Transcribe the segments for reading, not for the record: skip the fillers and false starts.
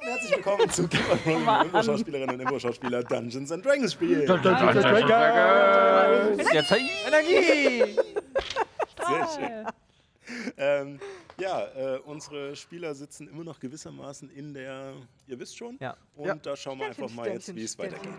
herzlich willkommen zu Keep on Rolling, Imbo-Schauspielerinnen und Imbo-Schauspieler Dungeons and Dragons Spiel. Jetzt Energie! Sehr schön. Unsere Spieler sitzen immer noch gewissermaßen in der, ihr wisst schon, Ja. und da schauen wir einfach mal jetzt, wie es weitergeht.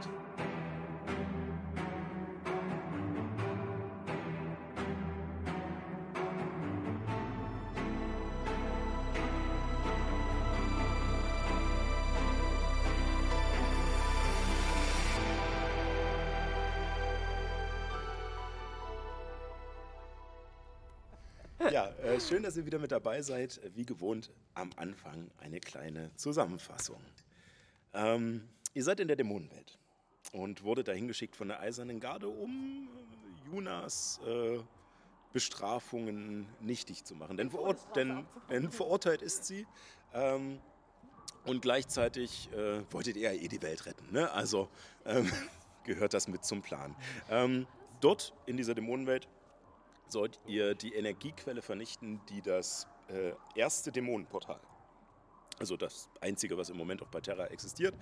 Ja, schön, dass ihr wieder mit dabei seid. Wie gewohnt am Anfang eine kleine Zusammenfassung. Ihr seid in der Dämonenwelt und wurdet dahin geschickt von der Eisernen Garde, um Junas Bestrafungen nichtig zu machen. Denn verurteilt ist sie. Und gleichzeitig wolltet ihr ja die Welt retten. Ne? Also gehört das mit zum Plan. Dort in dieser Dämonenwelt sollt ihr die Energiequelle vernichten, die das erste Dämonenportal, also das einzige, was im Moment auch bei Terra existiert,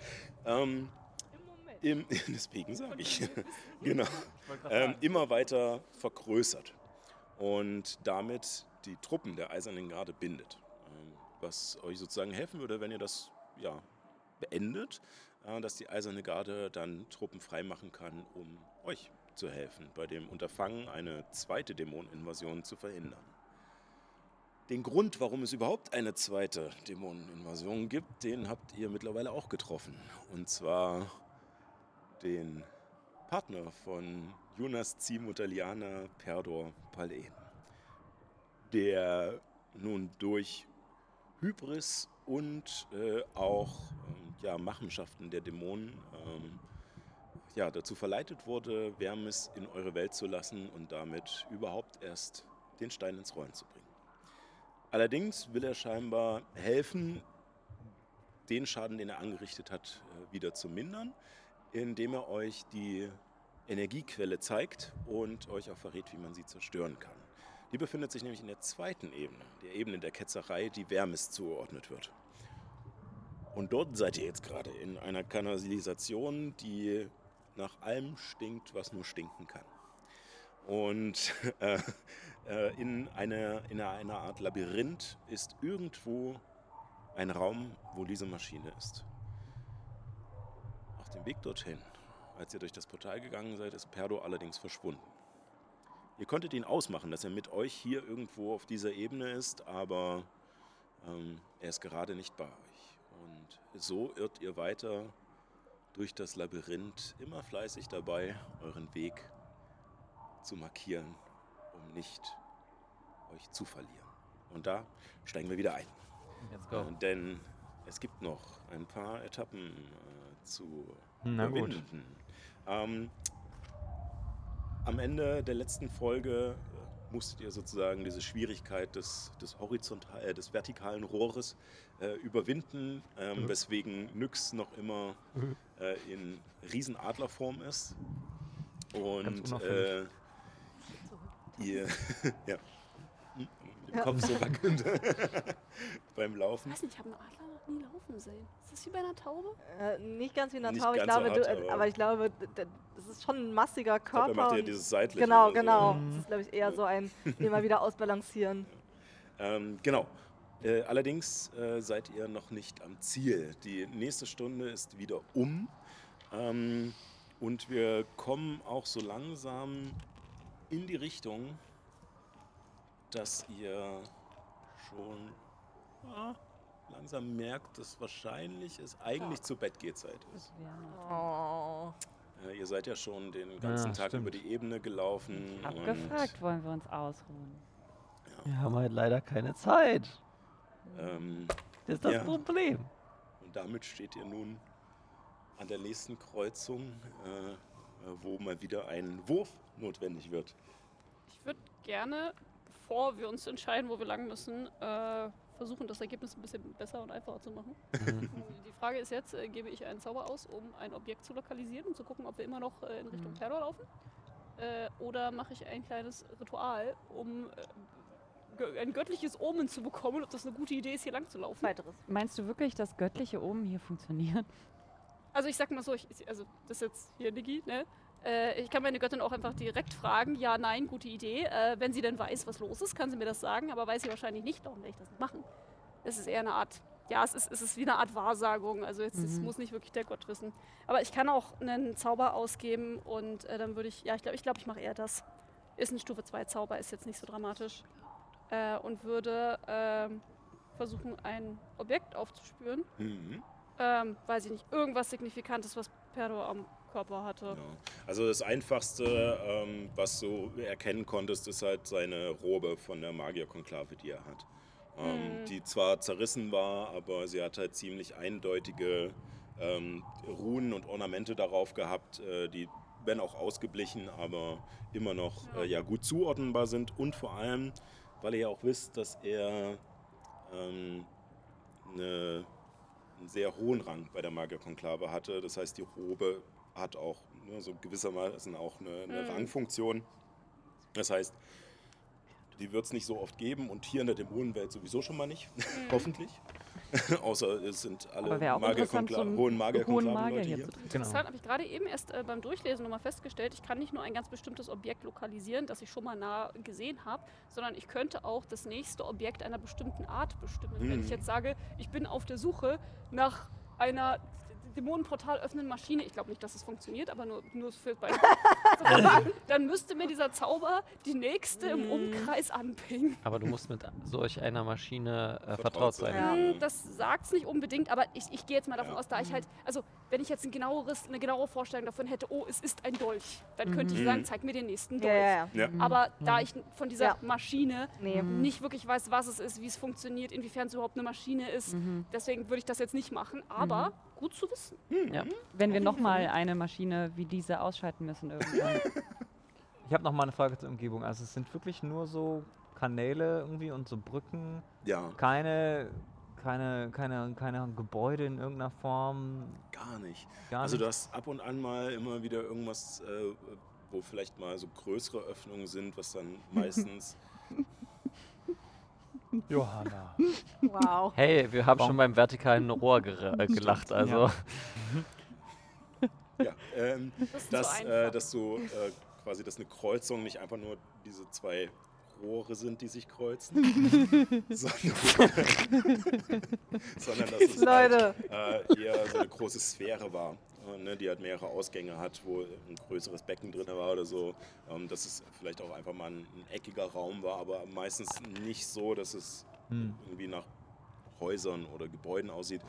deswegen sage ich, genau, immer weiter vergrößert und damit die Truppen der Eisernen Garde bindet. Was euch sozusagen helfen würde, wenn ihr das beendet, dass die Eiserne Garde dann Truppen freimachen kann, um euch zu helfen, bei dem Unterfangen eine zweite Dämoneninvasion zu verhindern. Den Grund, warum es überhaupt eine zweite Dämoneninvasion gibt, den habt ihr mittlerweile auch getroffen. Und zwar den Partner von Junas Ziehmutter Liana, Perdor Palen, der nun durch Hybris und auch Machenschaften der Dämonen dazu verleitet wurde, Vermis in eure Welt zu lassen und damit überhaupt erst den Stein ins Rollen zu bringen. Allerdings will er scheinbar helfen, den Schaden, den er angerichtet hat, wieder zu mindern, indem er euch die Energiequelle zeigt und euch auch verrät, wie man sie zerstören kann. Die befindet sich nämlich in der zweiten Ebene, der Ebene der Ketzerei, die Vermis zugeordnet wird. Und dort seid ihr jetzt gerade in einer Kanalisation, die nach allem stinkt, was nur stinken kann. Und in einer Art Labyrinth ist irgendwo ein Raum, wo diese Maschine ist. Auf dem Weg dorthin, als ihr durch das Portal gegangen seid, ist Perdor allerdings verschwunden. Ihr konntet ihn ausmachen, dass er mit euch hier irgendwo auf dieser Ebene ist, aber er ist gerade nicht bei euch. Und so irrt ihr weiter durch das Labyrinth, immer fleißig dabei, euren Weg zu markieren, um nicht euch zu verlieren. Und da steigen wir wieder ein. Let's go. Denn es gibt noch ein paar Etappen zu überwinden. Am Ende der letzten Folge musstet ihr sozusagen diese Schwierigkeit des vertikalen Rohres überwinden, weswegen Nyx noch immer in Riesenadlerform ist. Und ihr mit dem Kopf so wackelnd beim Laufen. Ich weiß nicht, ich habe einen Adler noch nie laufen sehen. Ist das wie bei einer Taube? Nicht ganz wie eine Nicht Taube, ganz so hart, aber ich glaube, das ist schon ein massiger Körper. Er macht ja dieses seitliche. Genau. So. Das ist, glaube ich, eher so ein immer wieder ausbalancieren. Genau. Allerdings seid ihr noch nicht am Ziel. Die nächste Stunde ist wieder um. Und wir kommen auch so langsam in die Richtung, dass ihr schon langsam merkt, dass wahrscheinlich es eigentlich zur Bettgehzeit ist. Oh. Ihr seid ja schon den ganzen Tag über die Ebene gelaufen. Ich hab gefragt, wollen wir uns ausruhen? Wir haben halt leider keine Zeit. Das ist das Problem. Und damit steht ihr nun an der nächsten Kreuzung, wo mal wieder ein Wurf notwendig wird. Ich würde gerne, bevor wir uns entscheiden, wo wir lang müssen, versuchen, das Ergebnis ein bisschen besser und einfacher zu machen. Die Frage ist jetzt, gebe ich einen Zauber aus, um ein Objekt zu lokalisieren und zu gucken, ob wir immer noch in Richtung Perdor laufen? Oder mache ich ein kleines Ritual, um ein göttliches Omen zu bekommen, ob das eine gute Idee ist, hier lang zu laufen. Weiteres. Meinst du wirklich, dass göttliche Omen hier funktionieren? Also ich sag mal so, also das ist jetzt hier Niki, ne? Ich kann meine Göttin auch einfach direkt fragen, ja, nein, gute Idee. Wenn sie denn weiß, was los ist, kann sie mir das sagen, aber weiß sie wahrscheinlich nicht, darum werde ich das nicht machen. Es ist eher eine Art, ja, es ist wie eine Art Wahrsagung, also jetzt es muss nicht wirklich der Gott wissen. Aber ich kann auch einen Zauber ausgeben und dann würde ich, ja, ich glaube, ich mache eher das. Ist ein Stufe 2 Zauber, ist jetzt nicht so dramatisch. Und würde versuchen, ein Objekt aufzuspüren. Weiß ich nicht, irgendwas Signifikantes, was Perdo am Körper hatte. Genau. Also das Einfachste, was du erkennen konntest, ist halt seine Robe von der Magierkonklave, die er hat. Die zwar zerrissen war, aber sie hat halt ziemlich eindeutige Runen und Ornamente darauf gehabt, die, wenn auch ausgeblichen, aber immer noch ja, gut zuordnenbar sind. Und vor allem, weil ihr ja auch wisst, dass er einen sehr hohen Rang bei der Magierkonklave hatte. Das heißt, die Robe hat auch so gewissermaßen auch eine Rangfunktion. Das heißt, die wird es nicht so oft geben und hier in der Dämonenwelt sowieso schon mal nicht, hoffentlich. Außer es sind alle hohen Magierkonklaven-Leute hier. Interessant, habe ich gerade eben erst beim Durchlesen nochmal festgestellt, ich kann nicht nur ein ganz bestimmtes Objekt lokalisieren, das ich schon mal nah gesehen habe, sondern ich könnte auch das nächste Objekt einer bestimmten Art bestimmen. Wenn ich jetzt sage, ich bin auf der Suche nach einer Dämonenportal öffnenden Maschine, ich glaube nicht, dass es funktioniert, aber nur für Beispiel, dann müsste mir dieser Zauber die nächste im Umkreis anpingen. Aber du musst mit solch einer Maschine vertraut sein. Ja. Das sagt es nicht unbedingt, aber ich gehe jetzt mal davon aus, da ich halt, also wenn ich jetzt eine genauere Vorstellung davon hätte, oh, es ist ein Dolch, dann könnte ich sagen, zeig mir den nächsten Dolch. Ja. Aber da ich von dieser Maschine nicht wirklich weiß, was es ist, wie es funktioniert, inwiefern es überhaupt eine Maschine ist, deswegen würde ich das jetzt nicht machen, aber gut zu wissen. Ja. Wenn wir nochmal eine Maschine wie diese ausschalten müssen irgendwann. Ich habe noch mal eine Frage zur Umgebung. Also es sind wirklich nur so Kanäle irgendwie und so Brücken. Ja. Keine Gebäude in irgendeiner Form. Gar nicht. Gar Also nicht. du hast ab und an mal immer wieder irgendwas, wo vielleicht mal so größere Öffnungen sind, was dann meistens... Johanna. Wow. Hey, wir haben schon beim vertikalen Rohr gelacht, also. Ja, Das ist so einfach. dass du quasi, dass eine Kreuzung nicht einfach nur diese zwei Rohre sind, die sich kreuzen, sondern dass es Leute. halt, eher so eine große Sphäre war, ne, die halt mehrere Ausgänge hat, wo ein größeres Becken drin war oder so. Dass es vielleicht auch einfach mal ein eckiger Raum war, aber meistens nicht so, dass es irgendwie nach Häusern oder Gebäuden aussieht.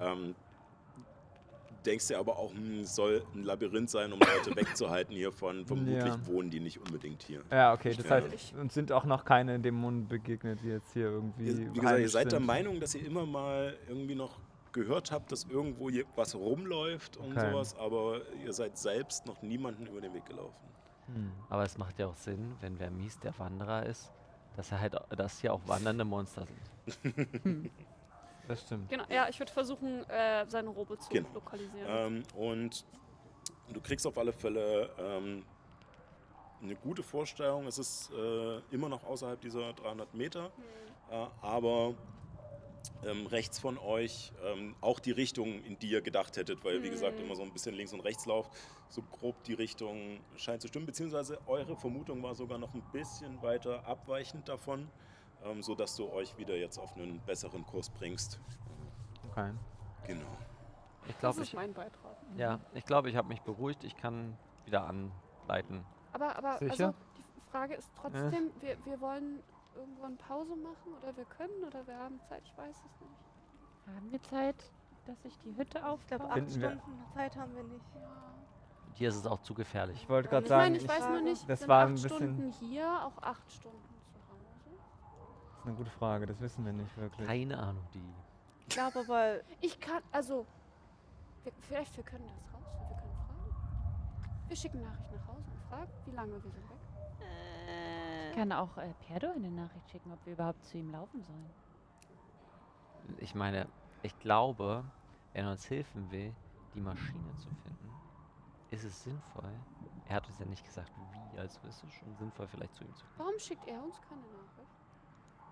Denkst dir aber auch, es soll ein Labyrinth sein, um Leute wegzuhalten hiervon. Vermutlich wohnen die nicht unbedingt hier. Ja, okay. Das Ja. heißt, uns sind auch noch keine Dämonen begegnet, die jetzt hier irgendwie. Wie gesagt, ihr heimisch seid der sind. Meinung, dass ihr immer mal irgendwie noch gehört habt, dass irgendwo hier was rumläuft und Okay. sowas, aber ihr seid selbst noch niemanden über den Weg gelaufen. Aber es macht ja auch Sinn, wenn Vermis der Wanderer ist, dass hier auch wandernde Monster sind. Das stimmt. Genau, ja, ich würde versuchen, seine Robe zu Genau. lokalisieren. Und du kriegst auf alle Fälle eine gute Vorstellung. Es ist immer noch außerhalb dieser 300 Meter, aber rechts von euch auch die Richtung, in die ihr gedacht hättet, weil wie gesagt immer so ein bisschen links und rechts lauft. So grob die Richtung scheint zu stimmen, beziehungsweise eure Vermutung war sogar noch ein bisschen weiter abweichend davon, sodass du euch wieder jetzt auf einen besseren Kurs bringst. Okay. Genau. Ich Das glaube, ist mein Beitrag. ich habe mich beruhigt. Ich kann wieder anleiten. Aber Sicher? also die Frage ist trotzdem, wir wollen irgendwann Pause machen oder wir können oder wir haben Zeit, ich weiß es nicht. Haben wir Zeit, dass ich die Hütte Ich glaube, aufbaue? 8 Finden wir- Stunden Zeit haben wir nicht. Hier ist es auch zu gefährlich. Ich wollte gerade Ich sagen, meine, ich weiß nur nicht, das sind war 8 ein bisschen- Stunden hier, auch 8 Stunden zu Hause? das ist eine gute Frage, das wissen wir nicht wirklich. Keine Ahnung, die. Ich glaube aber, Ich kann, also, wir können das raus, wir können fragen. Wir schicken Nachricht nach Hause und fragen, wie lange wir sind weg. Ich kann auch Perdo eine Nachricht schicken, ob wir überhaupt zu ihm laufen sollen. Ich meine, ich glaube, wenn er uns helfen will, die Maschine zu finden, ist es sinnvoll. Er hat uns ja nicht gesagt, wie, also ist es schon sinnvoll, vielleicht zu ihm zu gehen. Warum schickt er uns keine Nachricht?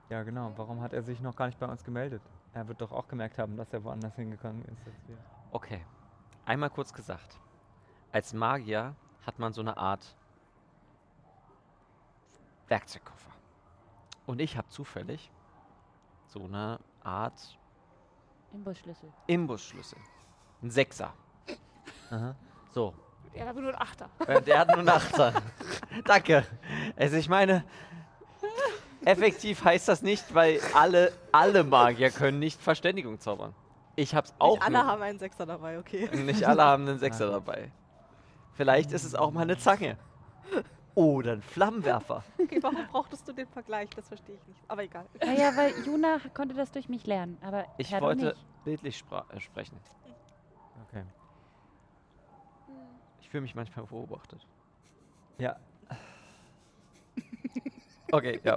Ja, genau. Warum hat er sich noch gar nicht bei uns gemeldet? Er wird doch auch gemerkt haben, dass er woanders hingegangen ist als wir. Okay. Einmal kurz gesagt. Als Magier hat man so eine Art Werkzeugkoffer. Und ich habe zufällig so eine Art Imbusschlüssel. Imbusschlüssel. Ein Sechser. Aha. So. Er hat nur einen Achter. Der hat nur einen Achter. Danke. Also ich meine, effektiv heißt das nicht, weil alle Magier können nicht Verständigung zaubern. Ich hab's auch Nicht alle nur. haben einen Sechser dabei, okay. Nicht alle haben einen Sechser dabei. Vielleicht ist es auch mal eine Zange. Oder ein Flammenwerfer. Okay, warum brauchtest du den Vergleich? Das verstehe ich nicht. Aber egal. Naja, weil Juna konnte das durch mich lernen, aber Ich Perdo wollte nicht. bildlich sprechen. Okay. Ich fühle mich manchmal beobachtet. Ja, Okay, ja.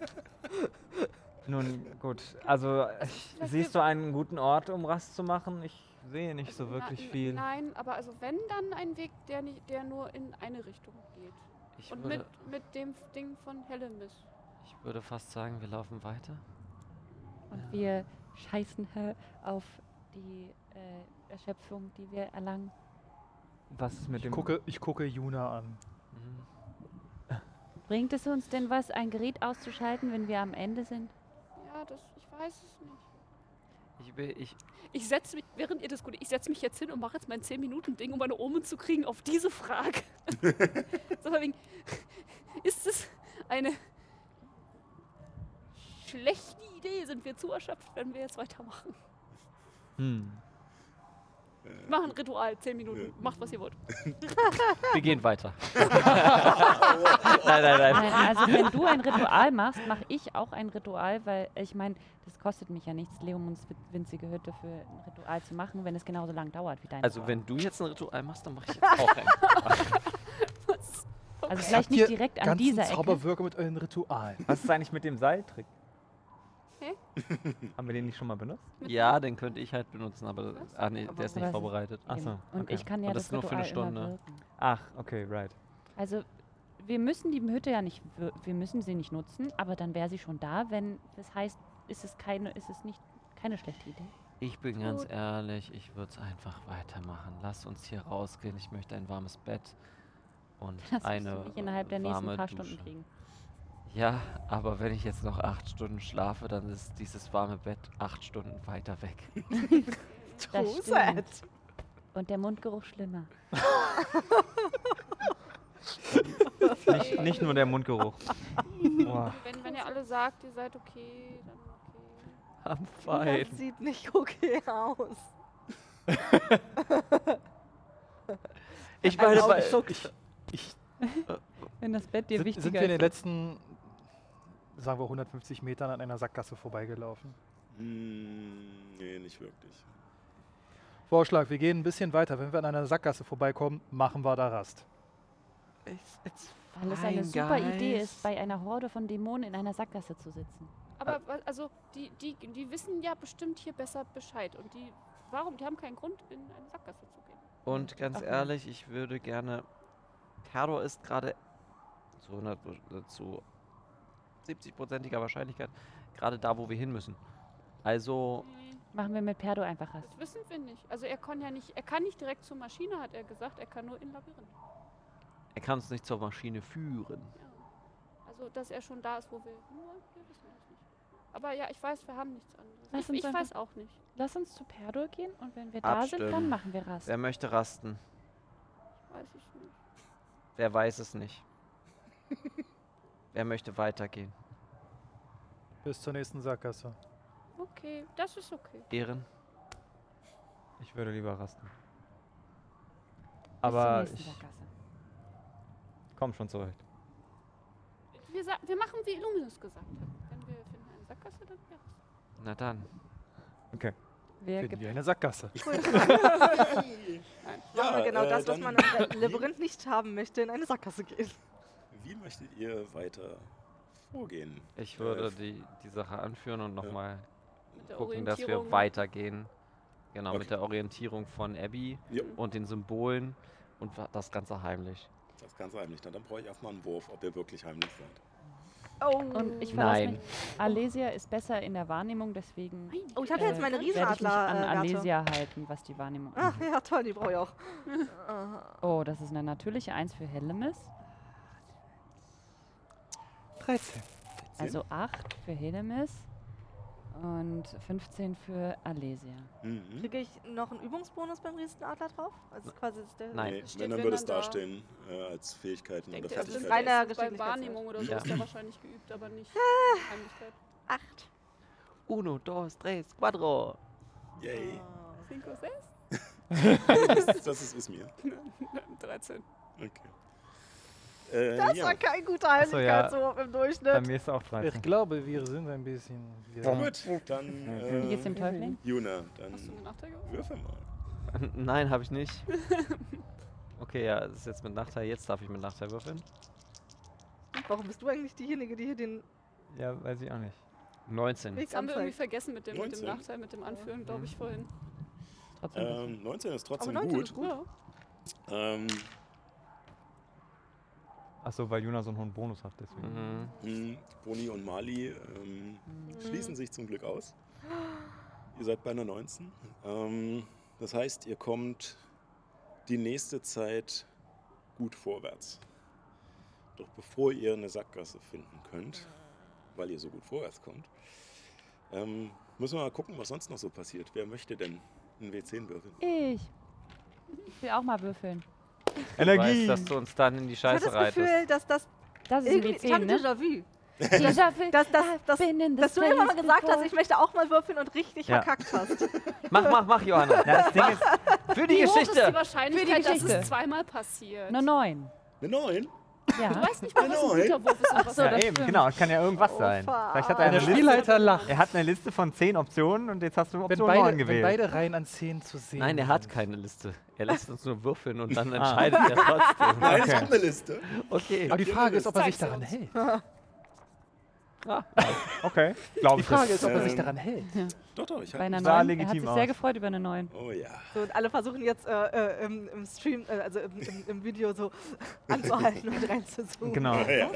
nun gut. Also, vielleicht siehst du einen guten Ort, um Rast zu machen? Ich sehe nicht so wirklich viel. Nein, aber also wenn, dann ein Weg, der nur in eine Richtung geht. Ich Und würde, mit dem Ding von Hellemis. ich würde fast sagen, wir laufen weiter. Und wir scheißen auf die Erschöpfung, die wir erlangen. Was ist mit Ich dem... gucke Juna an. Mhm. Bringt es uns denn was, ein Gerät auszuschalten, wenn wir am Ende sind? Ja, ich weiß es nicht. Ich Ich setze mich, während ihr diskutiert, ich setze mich jetzt hin und mache jetzt mein 10-Minuten-Ding, um meine Omen zu kriegen auf diese Frage. So, von wegen, ist es eine schlechte Idee? Sind wir zu erschöpft, wenn wir jetzt weitermachen? Hm. Wir machen ein Ritual, 10 Minuten. Macht, was ihr wollt. Wir gehen weiter. Nein. Nein, also wenn du ein Ritual machst, mache ich auch ein Ritual, weil ich meine, das kostet mich ja nichts, Leomunds winzige Hütte für ein Ritual zu machen, wenn es genauso lang dauert wie dein. Also wenn du jetzt ein Ritual machst, dann mache ich jetzt auch ein. Also vielleicht nicht direkt an dieser Ecke. Zauberwürger mit euren Ritualen. Was ist eigentlich mit dem Seiltrick? Hä? Haben wir den nicht schon mal benutzt? Ja, den könnte ich halt benutzen, aber nee, der ist nicht Aber- vorbereitet. Ach so, Und okay. ich kann ja Und das das nur für eine Ritual immer Stunde. wirken. Ach, okay, right. Also wir müssen die Hütte ja nicht, wir müssen sie nicht nutzen, aber dann wäre sie schon da, wenn das heißt, ist es nicht keine schlechte Idee. Ich bin ganz Gut. ehrlich, ich würde es einfach weitermachen. Lass uns hier rausgehen. Ich möchte ein warmes Bett und Das wirst eine du nicht innerhalb der nächsten warme paar Dusche. Stunden kriegen. Ja, aber wenn ich jetzt noch 8 Stunden schlafe, dann ist dieses warme Bett 8 Stunden weiter weg. Das stimmt. Und der Mundgeruch schlimmer. Nicht nur der Mundgeruch. Boah. Wenn ihr alle sagt, ihr seid okay, dann okay. Am Fein. Das sieht nicht okay aus. Ich meine, Augen bei, zuckt. Wenn das Bett dir Sind wichtiger wir in den ist. letzten, sagen wir 150 Metern an einer Sackgasse vorbeigelaufen? Nee, nicht wirklich. Vorschlag, wir gehen ein bisschen weiter. Wenn wir an einer Sackgasse vorbeikommen, machen wir da Rast. Weil es eine super Idee ist, bei einer Horde von Dämonen in einer Sackgasse zu sitzen. Aber also die wissen ja bestimmt hier besser Bescheid. Und die haben keinen Grund, in eine Sackgasse zu gehen. Und ganz Ach, ehrlich, ich würde gerne. Perdo ist gerade zu 70%iger Wahrscheinlichkeit gerade da, wo wir hin müssen. Also, Nee, Machen wir mit Perdo einfach Rast. das wissen wir nicht. Also er kann nicht direkt zur Maschine, hat er gesagt. Er kann nur in Labyrinth. er kann uns nicht zur Maschine führen. Ja. Also dass er schon da ist, wo wir hin wollen, wir wissen das nicht. Aber ja, ich weiß, wir haben nichts anderes. Lass uns Ich einfach- weiß auch nicht. Lass uns zu Perdo gehen und wenn wir da sind, dann Abstimmen. machen wir Rast. Wer möchte rasten? Weiß ich nicht. Wer weiß es nicht? Wer möchte weitergehen? Bis zur nächsten Sackgasse. Okay, das ist okay. Ehren? Ich würde lieber rasten. Bis zur Aber nächsten ich Sackgasse. komme schon zurecht. Wir machen, wie Illuminus gesagt hat. Wenn wir finden eine Sackgasse, dann ja. Na dann. Okay. Wer Finden gibt wir eine Sackgasse. Nein. Machen wir genau das, was dann- man im Labyrinth nicht haben möchte, in eine Sackgasse gehen. Wie möchtet ihr weiter vorgehen? Ich würde die Sache anführen und nochmal Mit der gucken, dass wir Orientierung. weitergehen. Genau, Okay. mit der Orientierung von Abby Ja, und den Symbolen und das Ganze heimlich. das Ganze heimlich. Dann brauche ich erstmal einen Wurf, ob ihr wirklich heimlich seid. Oh. Und ich verlasse Nein. mich. Alesia ist besser in der Wahrnehmung, deswegen Oh, ich habe jetzt meine werde ich mich an Riesenadler-Werte. Alesia halten, was die Wahrnehmung Ah, angeht. ja, toll, die brauche ich auch. Oh, das ist eine natürliche 1 für Hellemis. 13. Also 8 für Hellemis und 15 für Alesia. Mhm. Kriege ich noch einen Übungsbonus beim Riesenadler drauf? Also quasi ist der Nein. Nee, Steht, wenn, dann wenn würde es dann da. dastehen als Fähigkeiten oder Denkt, er ist Fertigkeit. Fertigkeiten. Reiner bei Geschicklichkeit. Wahrnehmung oder so Ja. ist der wahrscheinlich geübt, aber nicht Heimlichkeit. 8. Uno, dos, tres, cuatro. Yay. 5, 6? Das ist mir. 13. Okay. Das ja. war kein guter Achso, ja. Heimlichkeitswurf im Bei Durchschnitt. mir ist es auch 13. Ich glaube, wir sind ein bisschen. Gut, dann Wie geht's dem Täufling? Juna, dann Hast du einen Nachteil gehabt? würfel mal. Nein, habe ich nicht. Okay, ja, das ist jetzt mit Nachteil. Jetzt darf ich mit Nachteil würfeln. Warum bist du eigentlich diejenige, die hier den Ja, weiß ich auch nicht. 19. Weg Das haben wir irgendwie anzeigt? vergessen mit dem 19? Nachteil, mit dem Anführen, glaube ich, vorhin. Trotzdem. 19 ist Aber trotzdem 19 gut. ist gut. Ja. Ähm, Achso, weil Juna so einen hohen Bonus hat, deswegen. Mhm. Boni und Mali schließen sich zum Glück aus. Ihr seid bei einer 19. Das heißt, ihr kommt die nächste Zeit gut vorwärts. Doch bevor ihr eine Sackgasse finden könnt, weil ihr so gut vorwärts kommt, müssen wir mal gucken, was sonst noch so passiert. Wer möchte denn einen W10 würfeln? Ich will auch mal würfeln. Du weißt, dass du uns dann in die Ich habe Scheiße das Gefühl, reitest. dass das Das ist ein irgendwie. Ich habe W10, ein ne? Déjà-vu. Déjà-vu. Dass du immer mal gesagt hast, ich möchte auch mal würfeln und richtig Ja. verkackt hast. Mach, Johanna. Ja, das Ding ist, Für die Wie hoch ist die Geschichte. Wahrscheinlichkeit, dass Geschichte. es zweimal passiert? Eine 9. Eine 9? Ja. Du weißt nicht mal, was ein Neun? guter Wurf ist und was so, ja das eben, stimmt. genau, es kann ja irgendwas Oh, sein. fuck. Vielleicht hat er Der eine Liste, Spielleiter lacht. er hat eine Liste von 10 Optionen und jetzt hast du Wenn Option 9 beide, gewählt. wenn beide Reihen an 10 zu sehen Nein, er hat sind. keine Liste. Er lässt uns nur würfeln und dann entscheidet er trotzdem. Nein, Okay. ich habe eine Liste. Okay. Aber die Frage ist, ob er sich Zeig's daran uns. hält. Okay, glaube Die ich. Frage ist, ob er sich Ähm, daran hält. Doch, ich Bei habe. einer sah 9. Er hat legitim sich aus. sehr gefreut über eine 9. Oh ja. So, und alle versuchen jetzt im Stream, also im Video so anzuhalten und reinzuzoomen. Genau. Ja.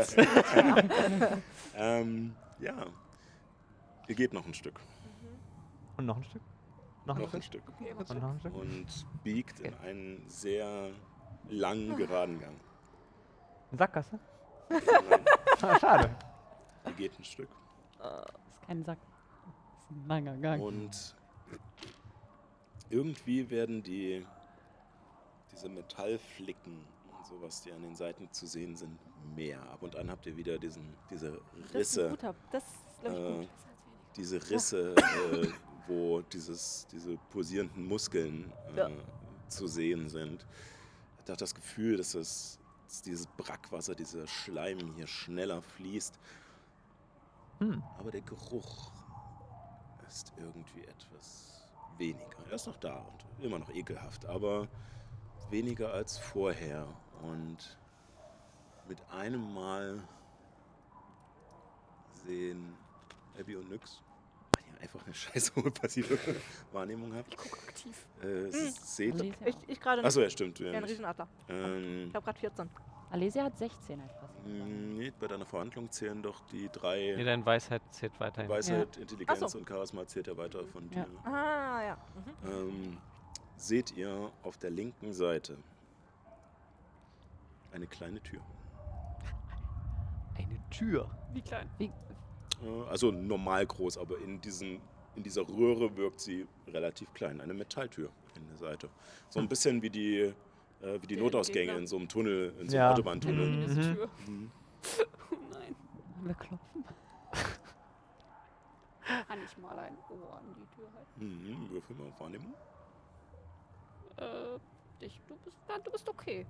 Ja. Ihr geht noch ein Stück. Und noch ein Stück? Noch ein Noch ein Stück? Stück. Und noch ein Stück? Und biegt in einen sehr langen, geraden Gang. Eine Sackgasse? Nein, Ah, schade. ihr geht ein Stück. Das ist kein Sack. Das ist ein langer Gang. Und irgendwie werden diese Metallflicken und sowas, die an den Seiten zu sehen sind, mehr. Ab und an habt ihr wieder diese Das ist ein Risse, guter, das ist, glaube ich, äh, gut. diese Risse, wo diese pulsierenden Muskeln Ja. zu sehen sind. Ich hatte das Gefühl, dass dieses Brackwasser, dieser Schleim hier schneller fließt. Aber der Geruch ist irgendwie etwas weniger. Er ist noch da und immer noch ekelhaft, aber weniger als vorher. Und mit einem Mal sehen Abby und Nyx, weil ihr einfach eine scheiß hohe passive Wahrnehmung habt. Ich gucke aktiv. Seht. Alesia, Ich gerade Achso, ja, stimmt. ein Ja, Riesenadler. Ich habe gerade 14. Alesia hat 16 als passiv. nee, bei deiner Verhandlung zählen doch die Nee, 3 deine Weisheit zählt weiterhin. Weisheit, Intelligenz Ach so. und Charisma zählt ja weiter von Ja. dir. Ah, ja. Seht ihr auf der linken Seite eine kleine Tür. Eine Tür. Wie klein? Also normal groß, aber in dieser Röhre wirkt sie relativ klein. Eine Metalltür in der Seite. So ein bisschen wie die Notausgänge Gegner. in so einem Tunnel, in so Ja. einem Autobahntunnel. Diese Tür. Mhm. Oh nein. Wir klopfen. Kann ich mal ein Ohr an die Tür halten? Mhm. Würfel mal auf Wahrnehmung. Du bist okay.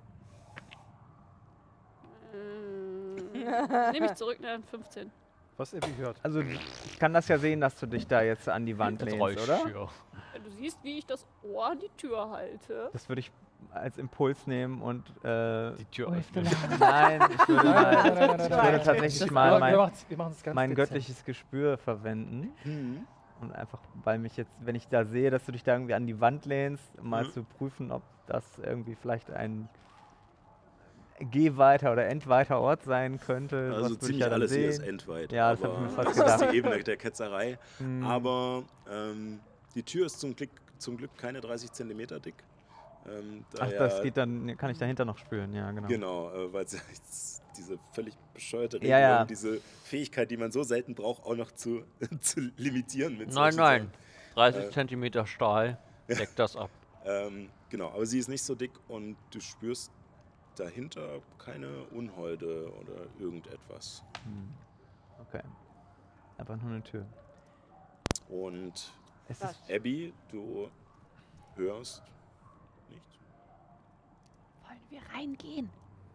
Nehme ich zurück, ne? 15. Was Abby hört. Also, ich kann das ja sehen, dass du dich da jetzt an die Wand lehnst, oder? Geräusch. Du siehst, wie ich das Ohr an die Tür halte. Das würde ich als Impuls nehmen und Die Tür öffnen. nein, ich würde, mal, ich würde tatsächlich Wir mal wir machen es ganz mein dezent. göttliches Gespür verwenden. Mhm. Und einfach, weil mich jetzt, wenn ich da sehe, dass du dich da irgendwie an die Wand lehnst, mal Mhm. zu prüfen, ob das irgendwie vielleicht ein gehweiter oder endweiter Ort sein könnte. Also was würde ich ziemlich ja dann alles hier ist sehen. endweit. Ja, das hab aber ich mir fast das ist gedacht. die Ebene der Ketzerei. Hm. Aber die Tür ist zum Glück keine 30 Zentimeter dick. Ach, das geht dann, kann ich dahinter noch spüren, ja, genau. Genau, weil diese völlig bescheuerte Regelung, Ja, ja. diese Fähigkeit, die man so selten braucht, auch noch zu limitieren mit Nein, solchen nein. 30 Äh, Zentimeter Stahl deckt das ab. Sachen. Genau, aber sie ist nicht so dick und du spürst dahinter keine Unholde oder irgendetwas. Okay. Einfach nur eine Tür. Und Es Was? ist, Abby, du hörst nichts. Wollen wir reingehen?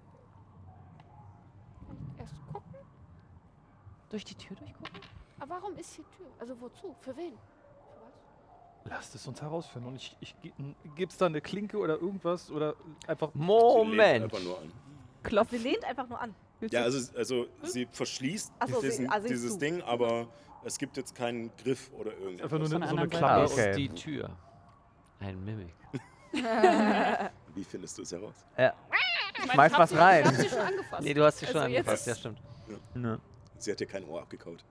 Erst gucken. Durch die Tür durchgucken? Aber warum ist hier Tür? Also wozu? Für wen? Für was? Lasst es uns herausfinden. Und gibt es da eine Klinke oder irgendwas? Oder einfach. Sie lehnt Moment. einfach nur an. Sie lehnt einfach nur an. Ja, also sie verschließt Ach so, dieses zu. Ding, aber es gibt jetzt keinen Griff oder Einfach irgendetwas. nur Von eine, der so eine anderen Klappe. Seite. Das Okay. ist die Tür. Ein Mimik. Wie findest du es heraus? Ich Schmeiß ich hab was sie- rein. Ich hab sie schon angefasst. Nee, du hast sie schon Also jetzt angefasst, ja ist- stimmt. ne. Sie hat dir kein Ohr abgekaut.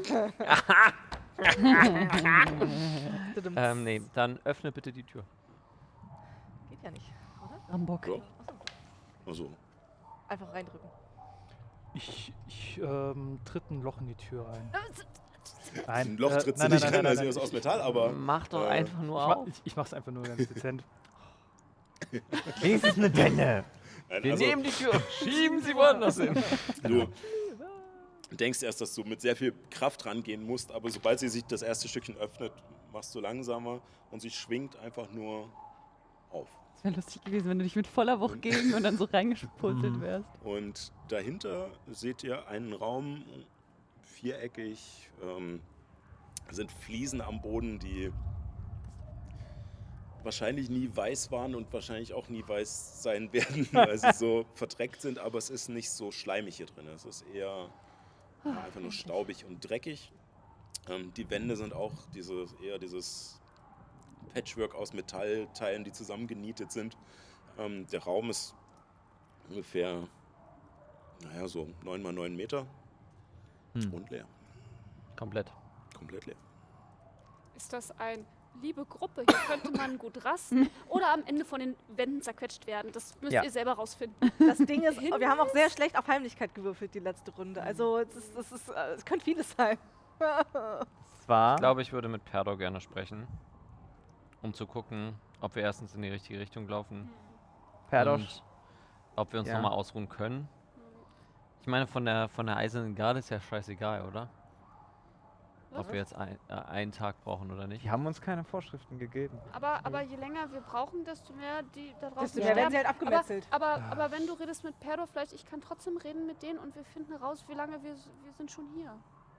Nee, dann öffne bitte die Tür. Geht ja nicht, oder? Rambock. Ja. Also, Einfach reindrücken. Ich tritt ein Loch in die Tür rein. ein Loch tritt sie nein, nicht nein, rein, nein, weil sie ist aus Metall, aber Mach doch einfach nur Ich, auf. ich mach's einfach nur ganz dezent. Wenigstens eine Denne. nein, Wir also, nehmen die Tür, schieben sie woanders hin. du denkst erst, dass du mit sehr viel Kraft rangehen musst, aber sobald sie sich das erste Stückchen öffnet, machst du langsamer und sie schwingt einfach nur auf. Es wäre lustig gewesen, wenn du dich mit voller Wucht gegen und dann so reingespultet wärst. Und dahinter seht ihr einen Raum, viereckig, sind Fliesen am Boden, die wahrscheinlich nie weiß waren und wahrscheinlich auch nie weiß sein werden, weil sie so verdreckt sind, aber es ist nicht so schleimig hier drin. Es ist eher einfach nur staubig und dreckig. Die Wände sind auch eher dieses Patchwork aus Metallteilen, die zusammengenietet sind. Der Raum ist ungefähr so 9 mal 9 Meter und leer. Komplett. Komplett leer. Ist das eine liebe Gruppe? Hier könnte man gut rasten oder am Ende von den Wänden zerquetscht werden. Das müsst Ja. ihr selber rausfinden. Das Ding ist, wir haben auch sehr schlecht auf Heimlichkeit gewürfelt die letzte Runde. Also es könnte vieles sein. Zwar. Ich glaube, ich würde mit Perdo gerne sprechen, um zu gucken, ob wir erstens in die richtige Richtung laufen Perdosch. und ob wir uns Ja. nochmal ausruhen können. Ich meine, von der Eisernen Garde ist ja scheißegal, oder? Ob wir jetzt einen Tag brauchen oder nicht. Die haben uns keine Vorschriften gegeben. Aber je länger wir brauchen, desto mehr die da draußen Desto mehr werden sie sterben. halt abgemetzelt. Aber wenn du redest mit Perdo, vielleicht ich kann trotzdem reden mit denen und wir finden raus, wie lange wir sind schon hier.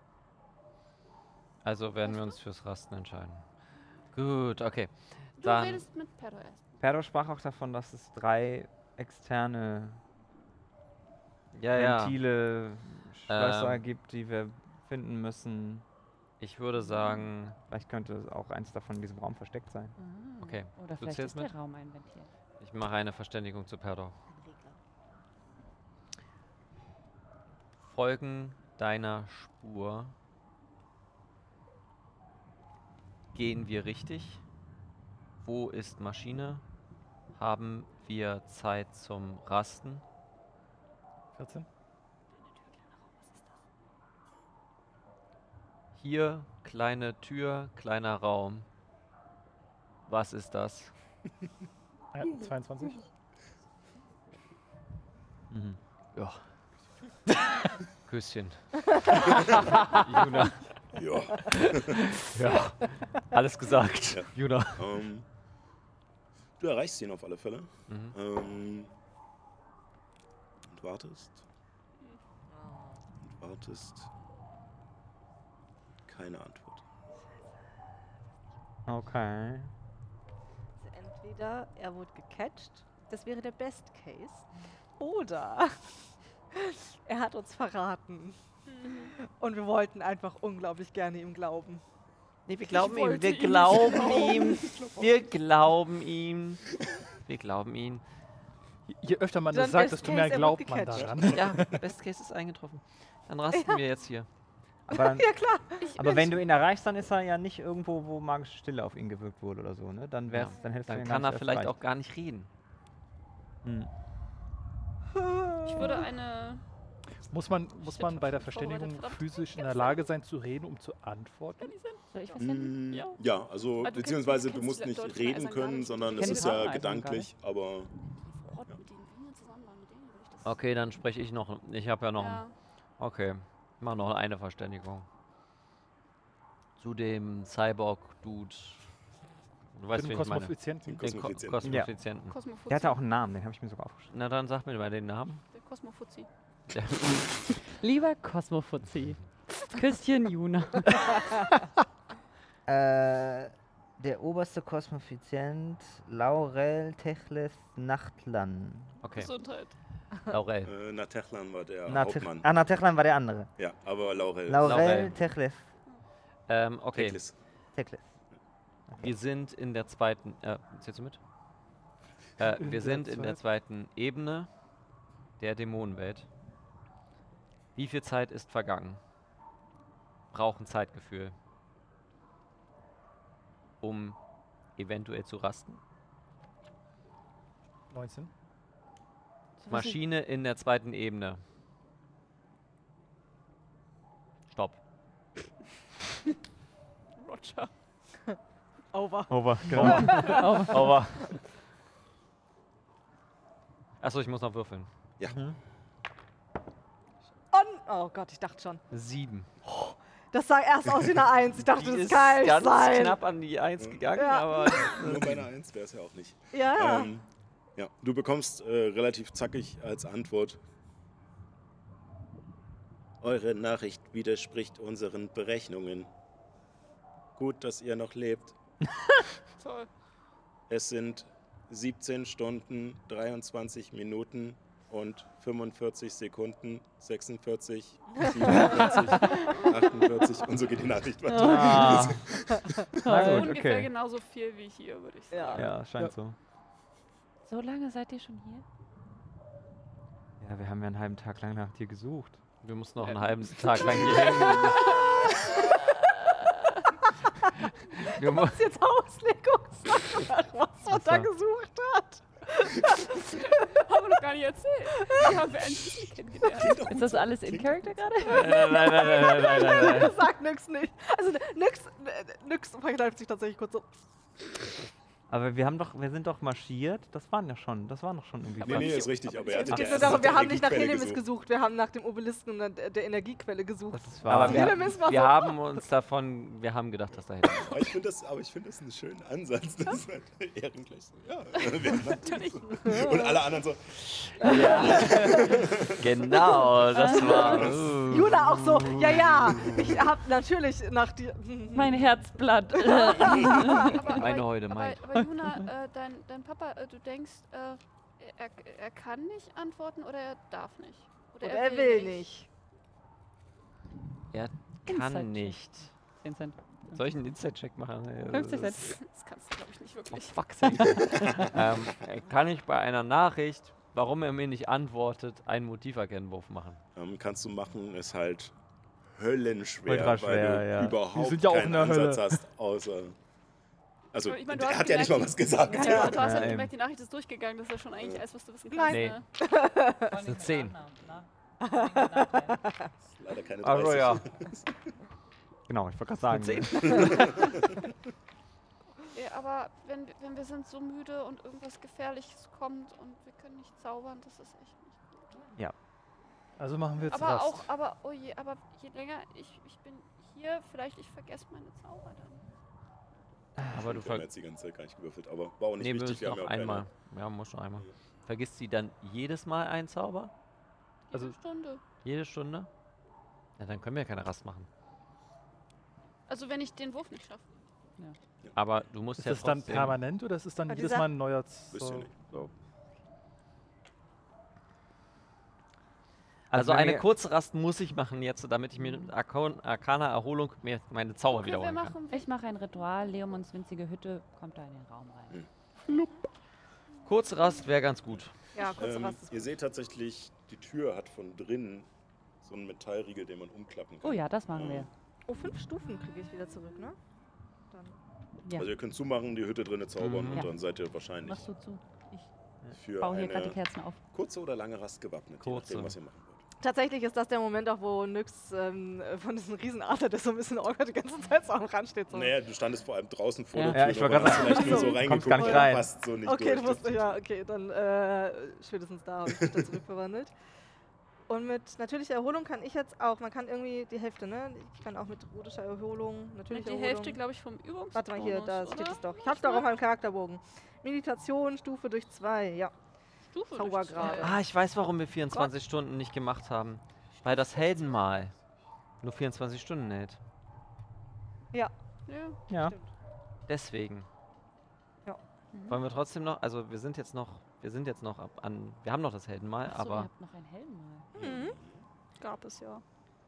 Also werden wir uns fürs Rasten entscheiden. Gut, okay. Du Dann redest mit Perdo erst. Perdo sprach auch davon, dass es 3 externe ja. Ventile, Schlösser Ähm. gibt, die wir finden müssen. Ich würde sagen, Vielleicht könnte auch eins davon in diesem Raum versteckt sein. Okay, Oder du vielleicht zählst ist mit? der Raum ein Ventil. ich mache eine Verständigung zu Perdo. Folgen deiner Spur. Gehen wir richtig? Wo ist Maschine? Haben wir Zeit zum Rasten? 14? Hier, kleine Tür, kleiner Raum. Was ist das? 22? Ja. Küsschen. Juna. Ja. Ja. Alles gesagt. Ja. Juna. Du erreichst ihn auf alle Fälle. Mhm. Und wartest. Und wartest. Keine Antwort. Okay. Also entweder er wurde gecatcht, das wäre der Best Case, oder er hat uns verraten. Und wir wollten einfach unglaublich gerne ihm glauben. Nee, wir glauben ihm. wollte Wir ihn glauben nicht ihm. Wir glauben ihm. Wir glauben ihm. Je öfter man Dann das sagt, Best desto mehr Case, er wird glaubt man gecatcht. daran. Ja, Best Case ist eingetroffen. Dann rasten wir jetzt hier. Aber, dann, Ja, klar. aber wenn du ihn erreichst, dann ist er ja nicht irgendwo, wo magische Stille auf ihn gewirkt wurde oder so, ne? Dann wär's, Ja. dann hättest du Dann ihn kann gar er nicht vielleicht erst auch gar nicht reden. erreicht. Ich würde eine. Muss man bei der Vorbereitet, Verständigung verdammt. physisch in der Lage sein zu reden, um zu antworten? Soll ich was senden? Ja. Ja, also Ah, du beziehungsweise kennst du musst die nicht Leute von reden Eisern gar können, nicht. sondern Ich es kenn ist die ja Namen Eisern gar gedanklich, aber Vor Ort, mit denen wir zusammen waren, mit denen würde ich das. Okay, dann spreche ich noch. Ich habe ja noch. Ja. Okay, mach noch eine Verständigung. Zu dem Cyborg-Dude. Du weißt, Für wen den ich meine. Kosmofizienten. Den Kosmofizienten. Kosmofizienten. Kosmofuzzi. Der hatte auch einen Namen, den habe ich mir sogar aufgeschrieben. Na dann sag mir mal den Namen. Der Kosmofuzzi. Der Lieber Cosmofuzzi. Küsschen Juna. Der oberste Kosmofizient Laurel Techles Nachtlan. Okay, Gesundheit. Laurel. Natechlan war der Hauptmann. Natechlan war der andere. Ja, aber Laurel. Laurel Laurel. Techles. Okay, Teklis. Techles. wir sind in der zweiten. Zählst du mit? In Wir der sind in der zweiten Ebene der Dämonenwelt. Wie viel Zeit ist vergangen? Brauchen Zeitgefühl, um eventuell zu rasten. 19. Maschine in der zweiten Ebene. Stopp. Roger. Over. Over, genau. Over. Achso, ich muss noch würfeln. Ja. Oh Gott, ich dachte schon. 7. Das sah erst aus wie eine 1. Ich dachte, Die das ist kann nicht ganz sein. knapp an die 1 gegangen, Ja. aber Nur bei einer 1 wäre es ja auch nicht. Ja. Ja, du bekommst relativ zackig als Antwort. Eure Nachricht widerspricht unseren Berechnungen. Gut, dass ihr noch lebt. Toll. Es sind 17 Stunden, 23 Minuten und 45 Sekunden, 46, 47, 48 und so geht die Nachricht weiter. Ah. Na Also gut, ungefähr okay. genauso viel wie hier, würde ich sagen. Ja. Ja, scheint so. So lange seid ihr schon hier? Ja, wir haben ja einen halben Tag lang nach dir gesucht. wir mussten noch einen halben Tag lang hier hängen. Wir mu- Das ist jetzt Auslegungssache, was man da so. gesucht hat. Haben wir noch gar nicht erzählt. Wie haben wir ein bisschen kennengelernt? Ist das alles in Character gerade? Nein. Sagt nix nicht. Also nix verkneift sich tatsächlich kurz so. Aber wir sind doch marschiert. Das waren doch schon irgendwie. Nee, nee, ist richtig, aber er Es hat geht ja nur darum, wir haben nicht nach Energiequelle Helemis gesucht, wir haben nach dem Obelisken und der Energiequelle gesucht. Das Aber war. Helemis war wir so. haben uns davon, wir haben gedacht, dass da hätte. Aber ich finde das einen schönen Ansatz. Das ist halt ehrengleich so. Ja, wir haben Natürlich. und alle anderen so. Genau, das war. Juna auch so, ja, ich hab natürlich nach dir. Mein Herzblatt. Meine Heude, mein. Aber Juna, dein Papa, du denkst, er kann nicht antworten oder er darf nicht? Oder er will nicht. Er Inside-Check. kann nicht. 10 Cent. Soll ich einen Inside-Check machen? 50 Cent. Das kannst du, glaube ich, nicht wirklich. Fuck's kann ich bei einer Nachricht, warum er mir nicht antwortet, einen Motiverkennwurf machen? Kannst du machen, ist halt höllenschwer, Ultra schwer, weil du ja. überhaupt Die sind ja auch keinen in der Ansatz Hölle. hast, außer. Also, Aber ich meine, du der hast hat ja nicht mal gemerkt, was gesagt. Ja, Ja. du hast ja Ja, gemerkt, die Nachricht ist durchgegangen, das ist ja schon eigentlich alles, was du wissen Nein. kannst. Nee. Ne? Das ist eine 10. Leider keine 30. Also ja. Genau, ich wollte gerade sagen. 10. Ja, aber wenn wir sind so müde und irgendwas Gefährliches kommt und wir können nicht zaubern, das ist echt nicht gut. Also machen wir jetzt Aber Rast. auch, aber je länger ich bin hier, vielleicht ich vergesse meine Zauber dann. Aber du Wir haben jetzt die ganze Zeit gar nicht gewürfelt, aber war auch nicht Nee, wir wichtig. müssen noch ja auch keine- einmal. Ja, muss noch einmal. Vergisst sie dann jedes Mal einen Zauber? Jede Also- Stunde. Jede Stunde? Ja, dann können wir ja keine Rast machen. Also wenn ich den Wurf nicht schaffe. Aber du musst Ist ja das dann trotzdem- permanent oder ist es dann Aber jedes dieser- Mal ein neuer Wisst ihr nicht. so. Also wenn eine wir- kurze Rast muss ich machen jetzt, damit ich mir mit Arcana Erholung mir meine Zauber Okay, wir wiederholen kann. machen Ich mache ein Ritual. Leomunds winzige Hütte kommt da in den Raum rein. Kurze Rast wäre ganz gut. Ja, kurze Rast ist Ihr gut. seht tatsächlich, die Tür hat von drinnen so einen Metallriegel, den man umklappen kann. Oh ja, das machen wir. Oh, 5 Stufen kriege ich wieder zurück, ne? Dann. Ja. Also ihr könnt zumachen, die Hütte drinnen zaubern Mhm. und Ja. dann seid ihr wahrscheinlich Machst du zu? Ich für baue hier gerade die eine Kerzen auf. kurze oder lange Rast gewappnet, je Kurze. nachdem, was ihr machen wollt. Tatsächlich ist das der Moment auch, wo Nyx von diesem Riesenadler, der so ein bisschen Orga die ganze Zeit so am Rand steht. So. Naja, du standest vor allem draußen vor Ja. der Tür. Ja, ich wollte aber gerade hast sagen, vielleicht nur so kommst reingeguckt, gar nicht aber rein. passt so nicht Okay, durch. du wusstest, ja, okay, dann spätestens da habe ich mich dann zurückverwandelt. Und mit natürlicher Erholung kann ich jetzt auch, man kann irgendwie die Hälfte, ne? Ich kann auch mit rudischer Erholung, natürliche Die Erholung. Hälfte, glaube ich, vom Übungsbonus. Warte mal hier, da steht oder? es doch. Ich hab's doch auf meinem Charakterbogen. Meditation, Stufe durch 2, ja. Stufe Zaubergrad. durch zwei. Ah, ich weiß, warum wir 24 Stunden nicht gemacht haben. Weil das Heldenmal nur 24 Stunden hält. Ja. Ja. Stimmt. Deswegen. Ja. Wollen wir trotzdem noch, also wir sind jetzt noch wir haben noch das Heldenmal, Achso, ihr aber habt noch ein Heldenmal. Mhm. Gab es ja.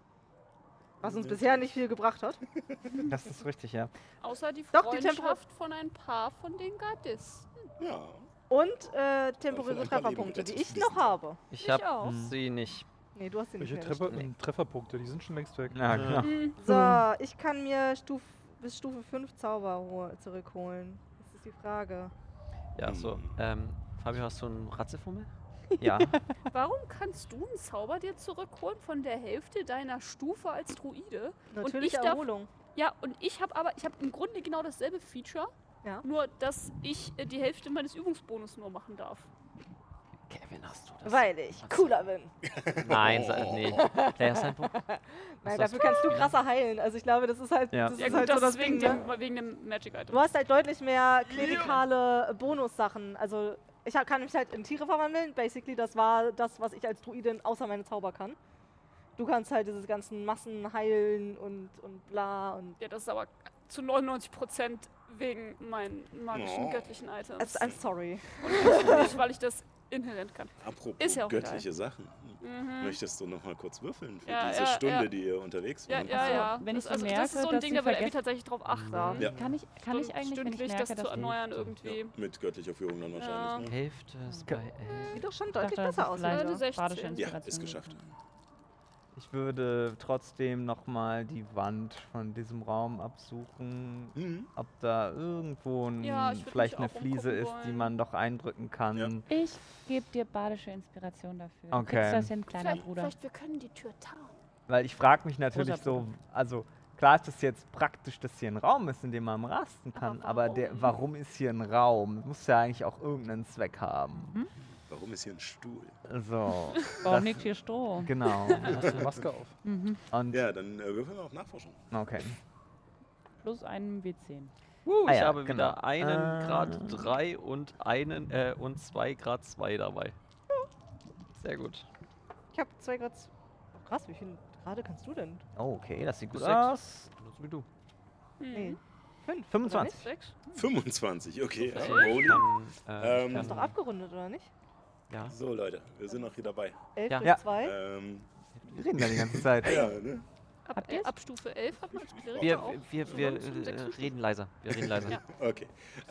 Was uns bisher nicht viel gebracht hat. Das ist richtig, ja. Außer die Doch, die Freundschaft von ein paar von den Gardisten. Ja, Und temporäre Von ein paar Trefferpunkte, die Leben ich noch habe. ich Ich habe auch. sie nicht. Nee, du hast sie nicht Welche mehr. Trefferpunkte? Die sind schon längst weg. Ja, genau. Hm. So, ich kann mir bis Stufe 5 Zauber zurückholen. Das ist die Frage. Ja, so. Fabio, hast du einen Ratzefummel? Ja. Warum kannst du einen Zauber dir zurückholen von der Hälfte deiner Stufe als Druide? Natürliche ich darf- Erholung. Ja, und ich habe im Grunde genau dasselbe Feature, Ja. nur dass ich die Hälfte meines Übungsbonus nur machen darf. Kevin, hast du das? Weil ich cooler bin. Nein, nee. Claire ist ein Punkt. Nein, das dafür kannst du krasser heilen. Also ich glaube, das ist halt, Ja. das Ja ist gut, halt das so das ist wegen Ding, ne? dem Magic-Item. Du hast halt deutlich mehr klerikale Bonussachen. Also kann mich halt in Tiere verwandeln. Basically, das war das, was ich als Druidin außer meine Zauber kann. Du kannst halt diese ganzen Massen heilen und bla und... Ja, das ist aber zu 99% wegen meinen magischen Oh. göttlichen Items. I'm sorry. Und nicht, weil ich das inhärent kann. apropos Ist ja auch göttliche Sachen. Mhm. Möchtest du noch mal kurz würfeln für Ja, diese ja, Stunde, ja. die ihr unterwegs Ja, wart? ja, ja. wenn ich so das ist merke, so ein dass Ding, sie da will Abby vergessen- tatsächlich drauf achten. Ja. Kann ich eigentlich, wenn ich Stündlich merke, das zu erneuern irgendwie. Mit göttlicher Führung dann wahrscheinlich. Ne? Hälfte ist bei 11. Sieht doch schon Ich deutlich dachte, das besser ist aus. vielleicht Leute, 16. badische Ja, Inspiration ist geschafft. Ich würde trotzdem nochmal die Wand von diesem Raum absuchen. Mhm. Ob da irgendwo Ja, ich würd vielleicht mich eine auch Fliese umgucken ist, die wollen. man doch eindrücken kann. Ja. Ich gebe dir badische Inspiration dafür. Du Okay. kriegst das hin, kleiner Bruder. Vielleicht wir können die Tür tarnen. Weil ich frage mich natürlich Großer so, also klar ist es jetzt praktisch, dass hier ein Raum ist, in dem man rasten kann, aber warum ist hier ein Raum? Muss ja eigentlich auch irgendeinen Zweck haben. Warum ist hier ein Stuhl? So, Warum liegt hier Stroh? genau. Hast du eine Maske auf? Mhm. Und Ja, dann würfeln wir auf Nachforschung. okay. Plus einen W10. Ah Ich ja, habe genau. wieder einen Grad 3 und und 2 Grad 2 dabei. Sehr gut. Ich habe 2 Grad... Oh, krass, wie viel Grade kannst du denn? Oh, okay, das sieht gut Sechs. aus. So wie du. Nee. 5. 25. 6? 25, okay. Also Holy. ich kann, Ähm, Das ist doch abgerundet, oder nicht? ja. So, Leute, wir sind noch hier dabei. 11 Ja. durch Ja. 2. Wir reden ja die ganze Zeit. Ja, ne? Habt ihr's? Ab Stufe 11 hat man als Kleriker Wir, auch. wir, So wir langsam 6 Stufen. reden leiser. Wir reden leiser. Ja. Okay.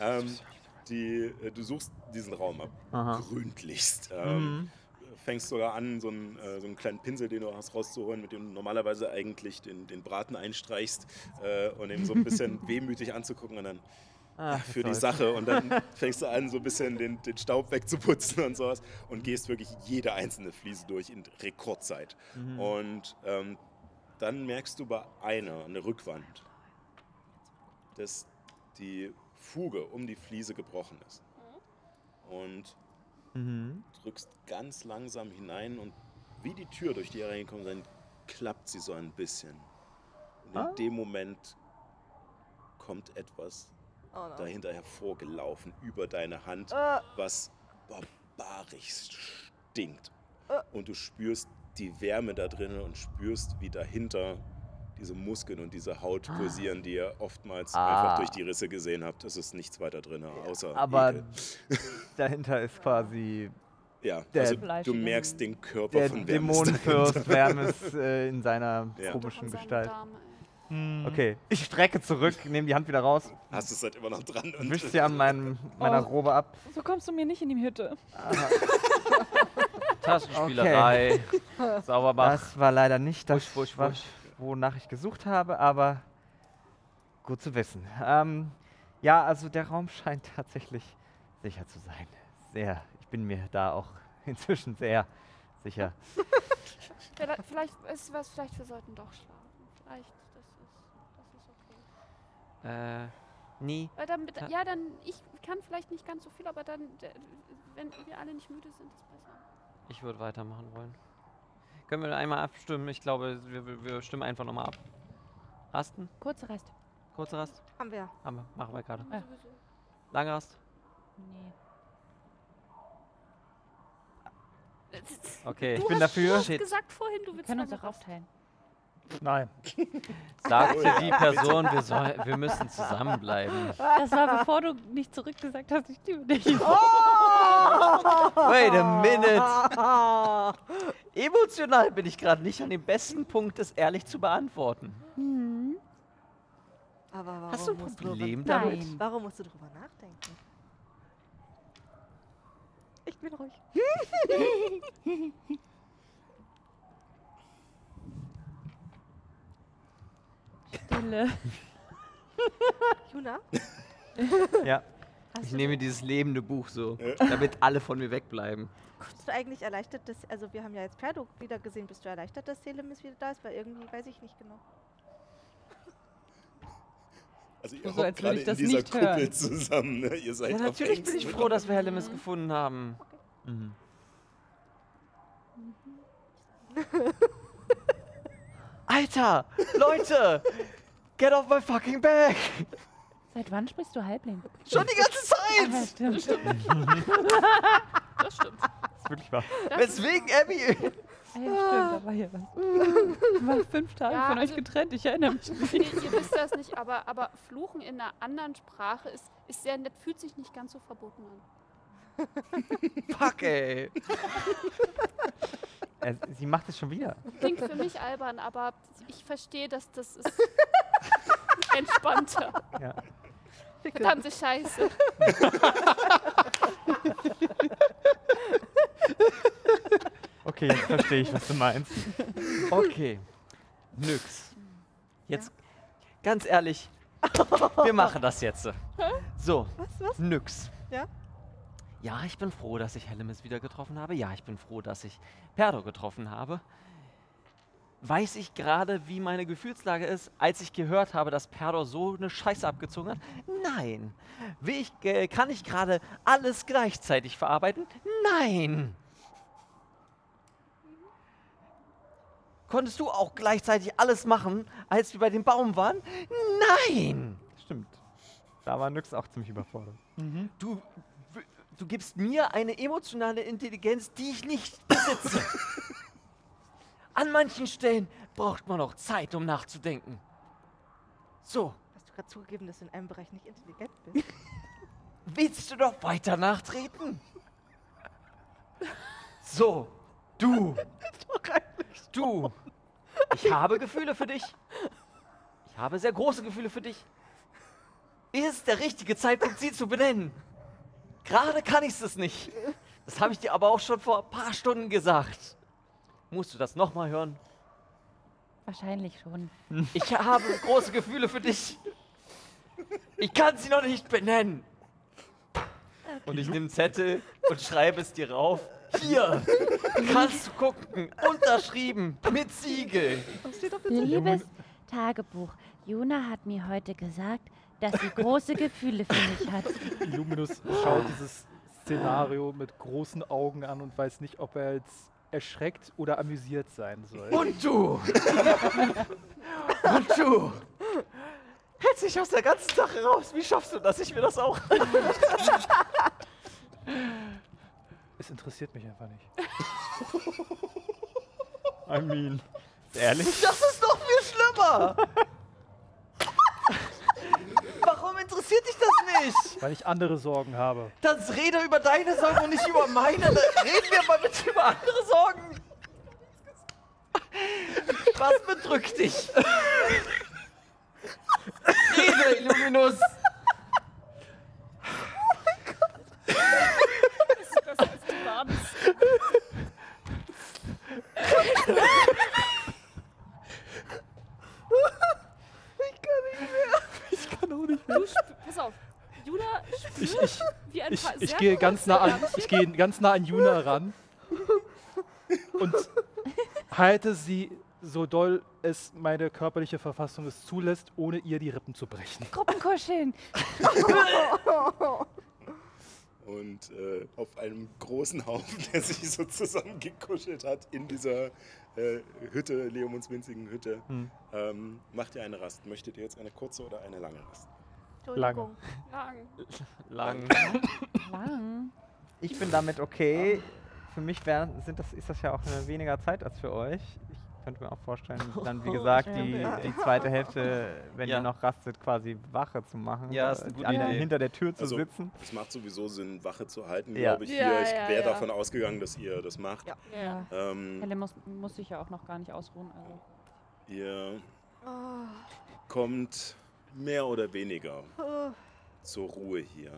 Du suchst diesen Raum ab. Aha. Gründlichst. Mhm. Fängst sogar an, so einen kleinen Pinsel, den du hast, rauszuholen, mit dem du normalerweise eigentlich den Braten einstreichst und ihn so ein bisschen wehmütig anzugucken und dann Ach, für die was Sache. Und dann fängst du an, so ein bisschen den Staub wegzuputzen und sowas und gehst wirklich jede einzelne Fliese durch in Rekordzeit. Mhm. Und dann merkst du bei einer an der Rückwand, dass die Fuge um die Fliese gebrochen ist. Und Mhm. drückst ganz langsam hinein und wie die Tür, durch die ihr reingekommen seid, klappt sie so ein bisschen. Und in dem Moment kommt etwas Oh no. dahinter hervorgelaufen über deine Hand, was barbarisch stinkt. Und du spürst die Wärme da drinnen und spürst, wie dahinter diese Muskeln und diese Haut pulsieren, die ihr oftmals einfach durch die Risse gesehen habt. Es ist nichts weiter drin, außer Aber Ekel. dahinter ist quasi Ja, der also du fleischige merkst den Körper der von Vermis dahinter. Dämonenfürst Vermis in seiner Ja. komischen Von seinem Gestalt. Darm, Okay, ich strecke zurück, nehme die Hand wieder raus, Hast du es halt immer noch dran und wisch sie an meiner Robe ab. So kommst du mir nicht in die Hütte. Taschenspielerei. Sauberbach. Das war leider nicht das, Wusch, wusch, was- wusch. wonach ich gesucht habe, aber gut zu wissen. Ja, also der Raum scheint tatsächlich sicher zu sein. Sehr. Ich bin mir da auch inzwischen sehr sicher. Vielleicht ist was, vielleicht wir sollten doch schlafen. Vielleicht, das ist okay. Nie. Weil dann, Ta- ja, dann, ich kann vielleicht nicht ganz so viel, aber dann, wenn wir alle nicht müde sind, ist besser. Ich würde weitermachen wollen. Können wir einmal abstimmen? Ich glaube, wir stimmen einfach nochmal ab. Rasten? Kurze Rast. Kurze Rast? Haben wir. Machen wir gerade. Ja. Sowieso. Lange Rast? Nee. Okay. Ich bin dafür. Du hast Shit. gesagt vorhin, du Wir willst können uns lange auch Rast. aufteilen. Nein. Sagte die Person, wir müssen zusammenbleiben. Das war bevor du nicht zurückgesagt hast, ich liebe dich. Wait a minute. Emotional bin ich gerade nicht an dem besten Punkt, es ehrlich zu beantworten. Aber warum Hast du ein musst Problem drüber, damit? Nein. Warum musst du drüber nachdenken? Ich bin ruhig. Stille. Juna, Ja. hast Ich du, nehme dieses lebende Buch so, damit alle von mir wegbleiben. bist du eigentlich erleichtert, dass, also wir haben ja jetzt Perdo wieder gesehen, bist du erleichtert, dass Selemis wieder da ist? Weil irgendwie weiß ich nicht genau. Also ihr So, hockt als würde gerade ich in das dieser nicht Kuppel hören. zusammen, ne? Ihr seid Ja, auf natürlich bin ich engstem froh, dass wir Hellemis gefunden haben. Mhm. Alter, Leute, get off my fucking back. Seit wann sprichst du Halbling? Schon die ganze Ah, Zeit. stimmt. Das stimmt. Das ist wirklich wahr. Weswegen, Abby? Ah, ja, stimmt, da war hier was. Ich war 5 Tage Ja, von euch also- getrennt, ich erinnere mich nicht. Ihr wisst das nicht, aber Fluchen in einer anderen Sprache ist sehr nett, fühlt sich nicht ganz so verboten an. Fuck, ey. Sie macht es schon wieder. Klingt für mich albern, aber ich verstehe, dass das ist entspannter. Ja. Verdammte Scheiße. Okay, jetzt verstehe ich, was du meinst. Okay. Nix. Jetzt, ganz ehrlich, wir machen das jetzt. So, Was? nix. Ja? Ja, ich bin froh, dass ich Hellemis wieder getroffen habe. Ja, ich bin froh, dass ich Perdo getroffen habe. Weiß ich gerade, wie meine Gefühlslage ist, als ich gehört habe, dass Perdo so eine Scheiße abgezogen hat? Nein. Kann ich gerade alles gleichzeitig verarbeiten? Nein. Konntest du auch gleichzeitig alles machen, als wir bei dem Baum waren? Nein. Stimmt. Da war Nyx auch ziemlich überfordert. Du gibst mir eine emotionale Intelligenz, die ich nicht besitze. An manchen Stellen braucht man auch Zeit, um nachzudenken. So, Hast du gerade zugegeben, dass du in einem Bereich nicht intelligent bist? willst du doch weiter nachtreten? So, du. Du. Ich habe Gefühle für dich. Ich habe sehr große Gefühle für dich. Ist der richtige Zeitpunkt, sie zu benennen? Gerade kann ich es nicht. Das habe ich dir aber auch schon vor ein paar Stunden gesagt. Musst du das nochmal hören? Wahrscheinlich schon. Ich habe große Gefühle für dich. Ich kann sie noch nicht benennen. Und ich nehme einen Zettel und schreibe es dir rauf. Hier, kannst du gucken. Unterschrieben, mit Siegel. Liebes Tagebuch, Juna hat mir heute gesagt, dass sie große Gefühle für mich hat. Illuminus schaut dieses Szenario mit großen Augen an und weiß nicht, ob er jetzt erschreckt oder amüsiert sein soll. Und du. Und du. Hältst dich aus der ganzen Sache raus. Wie schaffst du das? Ich will das auch. Es interessiert mich einfach nicht. I mean, ehrlich? Das ist doch viel schlimmer. Warum interessiert dich das nicht? Weil ich andere Sorgen habe. Dann rede über deine Sorgen und nicht über meine. Dann reden wir mal bitte über andere Sorgen. Was bedrückt dich? Rede, Illuminus! Das ist die Basis. Ich kann auch nicht Du pass auf. Juna spürt, wie ein paar Ich sehr gehe ganz nah an, kurze ich gehe ganz nah an Juna ran und halte sie so doll es meine körperliche Verfassung es zulässt, ohne ihr die Rippen zu brechen. Gruppenkuscheln. Und auf einem großen Haufen, der sich so zusammengekuschelt hat in dieser Hütte, Leomunds winzigen Hütte, macht ihr eine Rast. Möchtet ihr jetzt eine kurze oder eine lange Rast? Entschuldigung. Lang. Lang. Ich bin damit okay. Für mich ist das ja auch eine weniger Zeit als für euch. Ich könnte mir auch vorstellen, dann wie gesagt die zweite Hälfte, wenn ihr noch rastet, quasi Wache zu machen. Ja, ist eine gute Idee. Hinter der Tür zu Also, sitzen. es macht sowieso Sinn, Wache zu halten, Ja. glaube ich. Ja, Hier. Ich ja, wäre ja. davon ausgegangen, dass ihr das macht. Ja. Ja. Helle muss sich ja auch noch gar nicht ausruhen. Also. Ihr kommt mehr oder weniger zur Ruhe hier.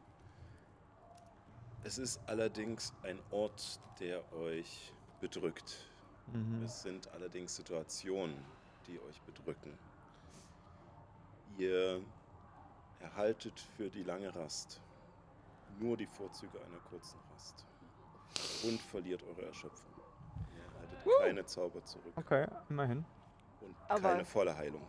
Es ist allerdings ein Ort, der euch bedrückt. Es sind allerdings Situationen, die euch bedrücken. Ihr erhaltet für die lange Rast nur die Vorzüge einer kurzen Rast und verliert eure Erschöpfung. Ihr erhaltet keine Zauber zurück Okay, immerhin. und Aber- keine volle Heilung.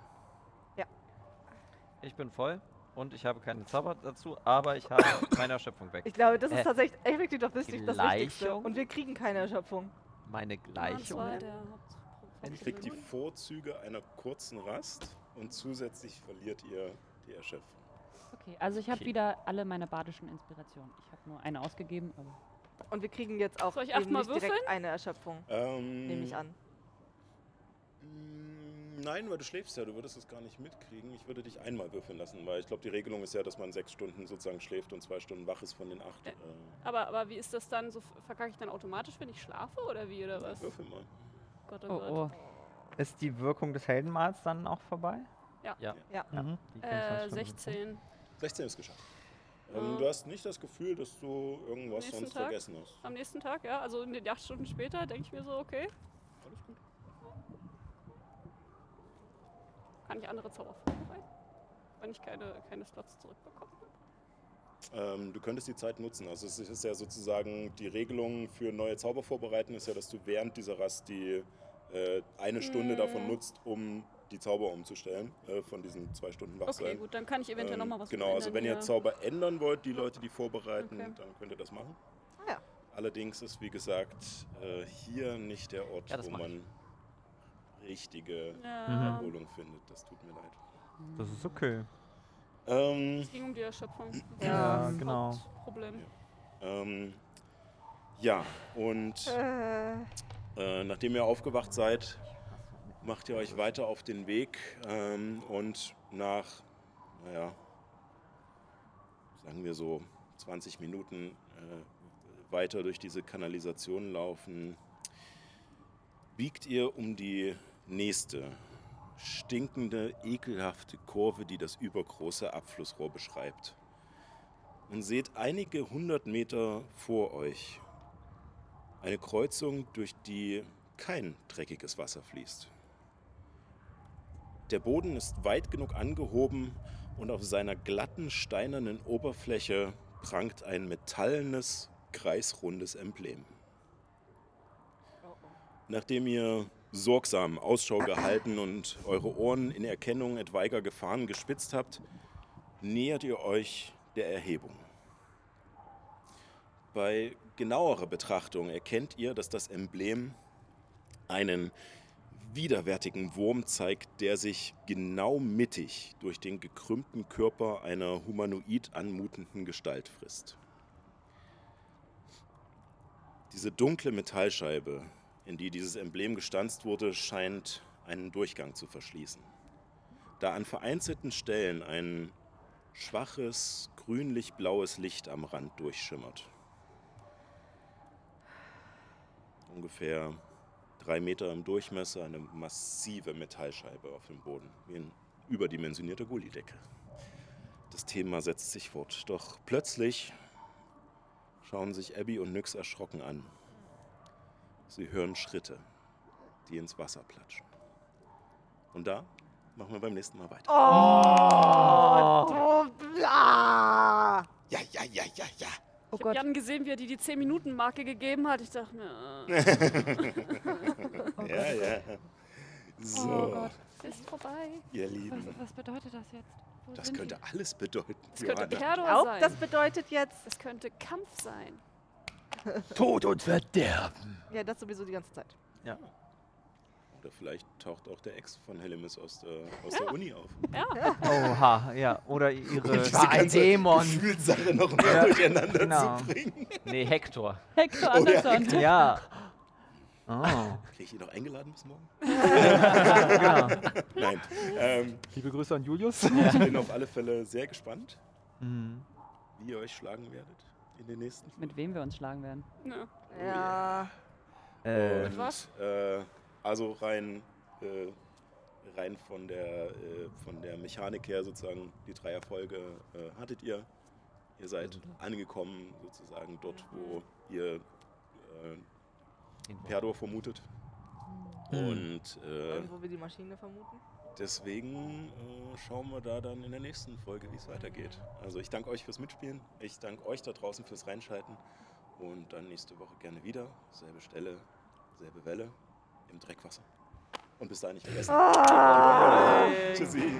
Ich bin voll und ich habe keine Zauber dazu, aber ich habe meine Erschöpfung weg. Ich glaube, das ist tatsächlich effektiv das Wichtigste. Gleichung? Und wir kriegen keine Erschöpfung. Meine Das Gleichung. war der Ihr kriegt die Vorzüge einer kurzen Rast und zusätzlich verliert ihr die Erschöpfung. Okay, also ich habe Okay. wieder alle meine badischen Inspirationen. Ich habe nur eine ausgegeben, aber Und wir kriegen jetzt auch Soll ich eben achtmal nicht direkt würfeln? eine Erschöpfung, nehme ich an. Nein, weil du schläfst ja, du würdest es gar nicht mitkriegen. Ich würde dich einmal würfeln lassen, weil ich glaube, die Regelung ist ja, dass man 6 Stunden sozusagen schläft und 2 Stunden wach ist von den 8. Aber wie ist das dann? So verkacke ich dann automatisch, wenn ich schlafe oder wie oder was? Würfel mal. Gott, oh oh, Gott. oh. Ist die Wirkung des Heldenmals dann auch vorbei? Ja. Ja. Mhm. Die 25 Stunden. 16. 16 ist geschafft. Ja. Du hast nicht das Gefühl, dass du irgendwas Nächsten sonst Tag? vergessen hast. Am nächsten Tag, ja. Also in den 8 Stunden später denke ich mir so, okay, Alles gut. kann ich andere Zauber vorbereiten? Wenn ich keine Slots zurückbekomme. Du könntest die Zeit nutzen. Also es ist ja sozusagen die Regelung für neue Zauber vorbereiten, ist ja, dass du während dieser Rast die eine Stunde davon nutzt, um die Zauber umzustellen, von diesen 2 Stunden Wachsein. Okay, gut, dann kann ich eventuell nochmal was Genau, also wenn ihr ändern, ja. Zauber ändern wollt, die Leute, die vorbereiten, Okay. dann könnt ihr das machen. Ja. Allerdings ist, wie gesagt, hier nicht der Ort, Ja, das wo mach man richtige Ja. Erholung findet. Das tut mir leid. Das ist okay. Es ging um die Erschöpfung. Das ist Ja, das genau. Hauptproblem. Ja, und nachdem ihr aufgewacht seid, macht ihr euch weiter auf den Weg und nach, sagen wir so 20 Minuten weiter durch diese Kanalisation laufen, biegt ihr um die nächste stinkende, ekelhafte Kurve, die das übergroße Abflussrohr beschreibt. Und seht einige 100 Meter vor euch eine Kreuzung, durch die kein dreckiges Wasser fließt. Der Boden ist weit genug angehoben und auf seiner glatten, steinernen Oberfläche prangt ein metallenes, kreisrundes Emblem. Nachdem ihr sorgsam Ausschau gehalten und eure Ohren in Erkennung etwaiger Gefahren gespitzt habt, nähert ihr euch der Erhebung. Bei genauerer Betrachtung erkennt ihr, dass das Emblem einen widerwärtigen Wurm zeigt, der sich genau mittig durch den gekrümmten Körper einer humanoid anmutenden Gestalt frisst. Diese dunkle Metallscheibe, in die dieses Emblem gestanzt wurde, scheint einen Durchgang zu verschließen. Da an vereinzelten Stellen ein schwaches, grünlich-blaues Licht am Rand durchschimmert. Ungefähr 3 Meter im Durchmesser, eine massive Metallscheibe auf dem Boden, wie ein überdimensionierte Gullidecke. Das Thema setzt sich fort. Doch plötzlich schauen sich Abby und Nyx erschrocken an. Sie hören Schritte, die ins Wasser platschen. Und da machen wir beim nächsten Mal weiter. Ja. Ja. Ich habe Jan gesehen, wie er die 10-Minuten-Marke gegeben hat. Ich dachte mir, Ja. So, Oh Gott. es ist vorbei. ihr Lieben. Was bedeutet das jetzt? Wo Das sind könnte die? alles bedeuten. Es könnte Johanna. Perdor Auch sein. das bedeutet jetzt. Es könnte Kampf sein. Tod und Verderben. Ja, das sowieso die ganze Zeit. Oder vielleicht taucht auch der Ex von Hellemis aus der Uni auf. Ja, Oha, ja. Oder ihre Diese ganze Dämon. Gefühlssache noch mehr Ja, durcheinander genau. zu bringen. Nee, Hector. Hector Anderson. Ja. Oh. Kriege ich ihn noch eingeladen bis morgen? Genau. Nein. Liebe Grüße an Julius. Ich bin auf alle Fälle sehr gespannt, Mhm. wie ihr euch schlagen werdet in den nächsten Folgen. Mit wem wir uns schlagen werden. ja. Ja. Und, was? Also rein von der Mechanik her sozusagen, die Dreierfolge hattet ihr. Ihr seid angekommen sozusagen dort, wo ihr Perdor vermutet. Und Wo wir die Maschine vermuten. deswegen schauen wir da dann in der nächsten Folge, wie es weitergeht. Also ich danke euch fürs Mitspielen. Ich danke euch da draußen fürs Reinschalten. Und dann nächste Woche gerne wieder. Selbe Stelle, selbe Welle im Dreckwasser. Und bis dahin nicht vergessen. Tschüssi.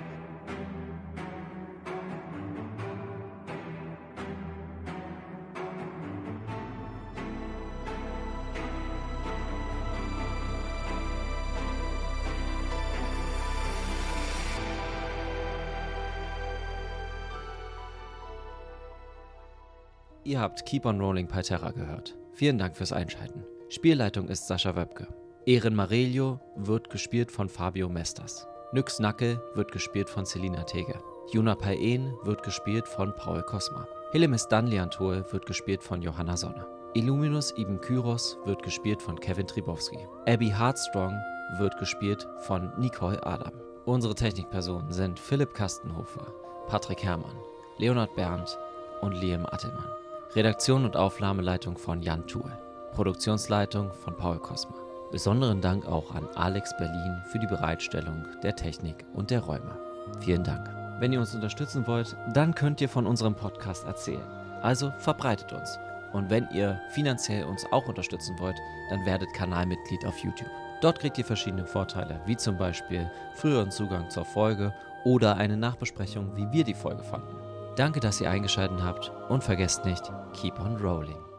Ihr habt Keep on Rolling Parterra gehört. Vielen Dank fürs Einschalten. Spielleitung ist Sascha Wöbke. Ehren Marelio wird gespielt von Fabio Mestas. Nyx Nackel wird gespielt von Selina Tege. Juna Paen wird gespielt von Paul Kosma. Hellemis Danliantol wird gespielt von Johanna Sonne. Illuminus Ibn Kyros wird gespielt von Kevin Tribowski. Abby Hartstrong wird gespielt von Nicole Adam. Unsere Technikpersonen sind Philipp Kastenhofer, Patrick Herrmann, Leonhard Berndt und Liam Attelmann. Redaktion und Aufnahmeleitung von Jan Thuel. Produktionsleitung von Paul Kosma. Besonderen Dank auch an Alex Berlin für die Bereitstellung der Technik und der Räume. Vielen Dank. Wenn ihr uns unterstützen wollt, dann könnt ihr von unserem Podcast erzählen. Also verbreitet uns. Und wenn ihr finanziell uns auch unterstützen wollt, dann werdet Kanalmitglied auf YouTube. Dort kriegt ihr verschiedene Vorteile, wie zum Beispiel früheren Zugang zur Folge oder eine Nachbesprechung, wie wir die Folge fanden. Danke, dass ihr eingeschaltet habt und vergesst nicht, keep on rolling.